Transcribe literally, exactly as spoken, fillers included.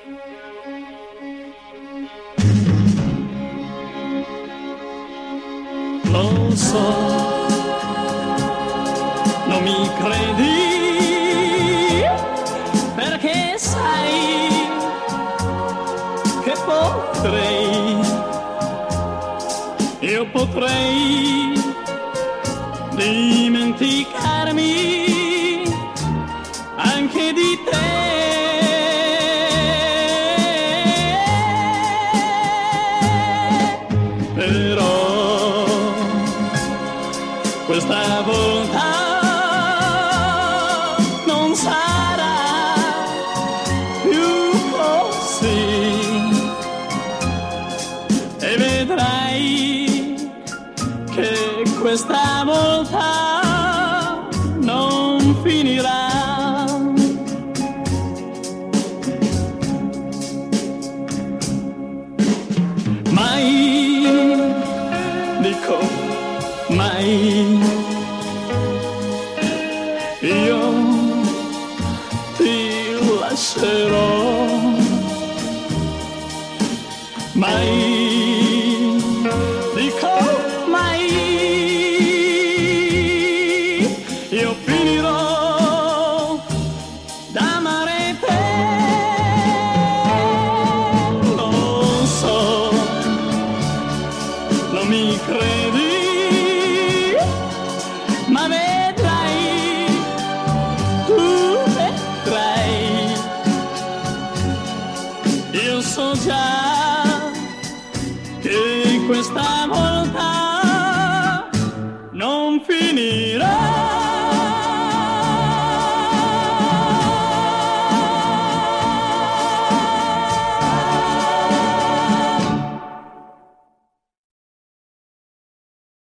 Lo so, non mi credi, perché sai che potrei, io potrei dimenticarmi anche di te. Però questa volta non sarà più così e vedrai che questa volta non finirà. Mai, dico mai, io ti lascerò, mai, dico mai, io finirò d'amare te. Lo so, non mi credi, ma vedrai, tu vedrai, io so già